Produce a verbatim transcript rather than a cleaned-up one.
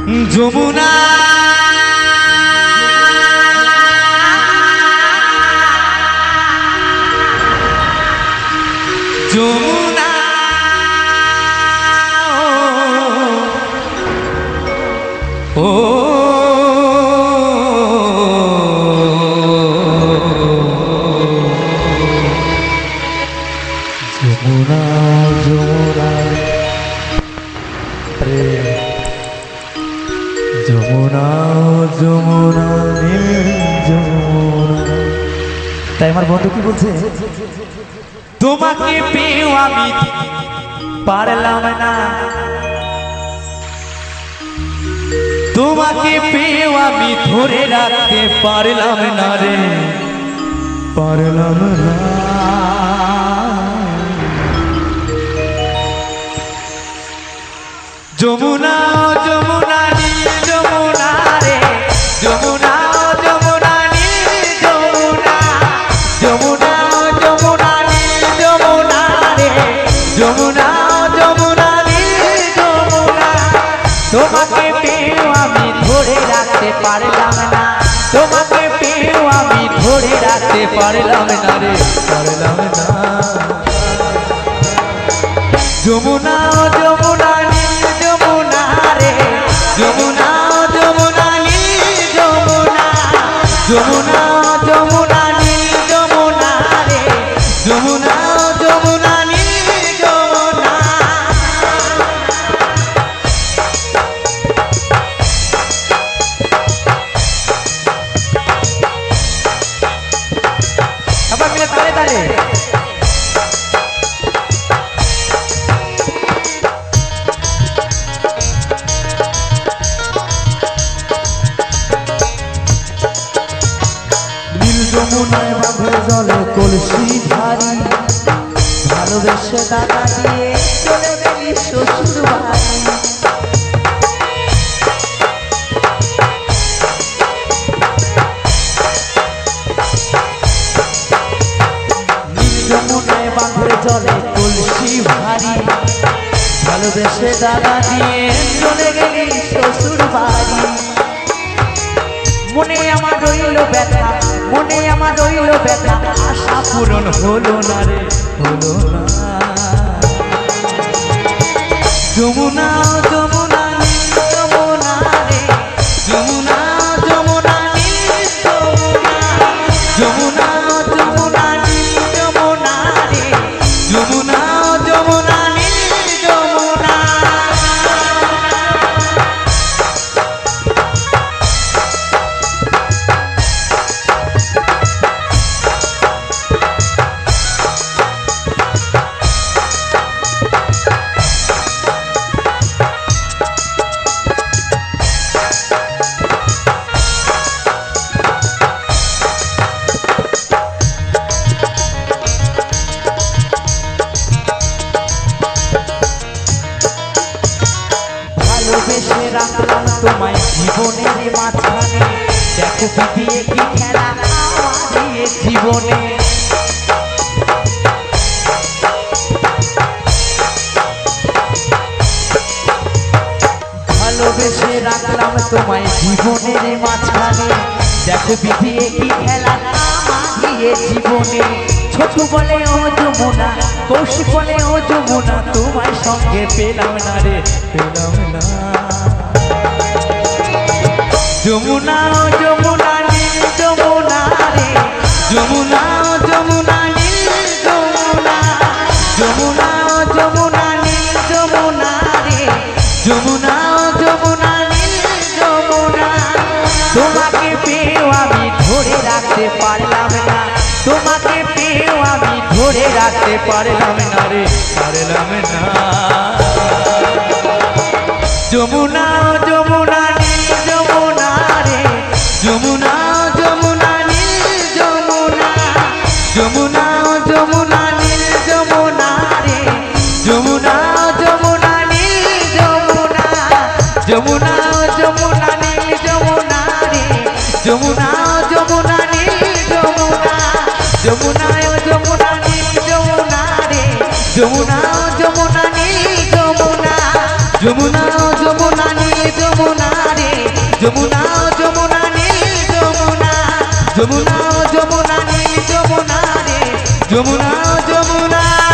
যমুনা যমুনা ও যমুনা যমুনা রে যমুনা যমুনা নীল যমুনা। তাই আমার বন্ধু কি বলছে, তোমাকে পেয়েও আমি পারলাম না, তোমাকে পেয়েও আমি ধরে রাখতে পারলাম না রে, পারলাম না। যমুনা যমুনা নীল যমুনা রে, যমুনা যমুনা নীল যমুনা, যমুনা যমুনা নীল যমুনা রে, যমুনা যমুনা নীল যমুনা। তোমাকে পেয়েও আমি ধরে রাখতে পারলাম না, তোমাকে পেয়েও আমি ধরে রাখতে পারলাম না রে, পারলাম না। যমুনা যমুনা নীল যমুনা রে, যমুনা যমুনা নীল যমুনা, যমুনা যমুনা নীল যমুনা রে, যমুনা যমুনা নীল যমুনা। সবাই মিলে তালে তালে যমুনায় বাঁধে জলে কলসি ভারী, ভালোবেসে টাকা দিয়ে চলে গেলি শ্বশুর বাড়ি। নীল যমুনায় বাঁধে জলে কলসি ভারী, ভালোবেসে টাকা দিয়ে চলে গেলি শ্বশুর বাড়ি। মনে আমার রইল ব্যথা, মনে আমার রইল ব্যথা, আশা পূরণ হলো না রে, হলো না। যমুনা যমুনা নীল যমুনা রে, যমুনা যমুনা নীল যমুনা, যমুনা যমুনা নীল যমুনা রে, যমুনা যমুনা নীল যমুনা। ভালোবেসে রাখলাম তোমায় জীবনের মাঝখানে, দেখো পিটিয়ে কি খেলা আমার জীবনে। ভালোবেসে রাখলাম তোমায় জীবনের মাঝখানে, দেখো পিটিয়ে কি খেলা আমার জীবনে। ছোট বলে ও যমুনা, কৌশিক বলে ও যমুনা, তোমার সঙ্গে পেলাম না রে, পেলাম না। যমুনা যমুনা নীল যমুনা রে, যমুনা যমুনা নীল যমুনা, যমুনা যমুনা নীল যমুনা রে, যমুনা যমুনা নীল যমুনা। তোমাকে পেয়েও আমি ধরে রাখতে পারলাম না, তোমাকে পেয়েও আমি ধরে রাখতে পারলাম না রে, পারলাম না। যমুনা যমুনা নীল যমুনা রে, যমুনা যমুনা নীল যমুনা, যমুনা যমুনা নীল যমুনা রে, যমুনা যমুনা নীল যমুনা, যমুনা যমুনা নীল যমুনা রে, যমুনা যমুনা নীল যমুনা, যমুনা যমুনা নীল যমুনা রে, যমুনা যমুনা নীল যমুনা, যমুনা যমুনা নীল যমুনা যমুনা রে যমুনা ও যমুনা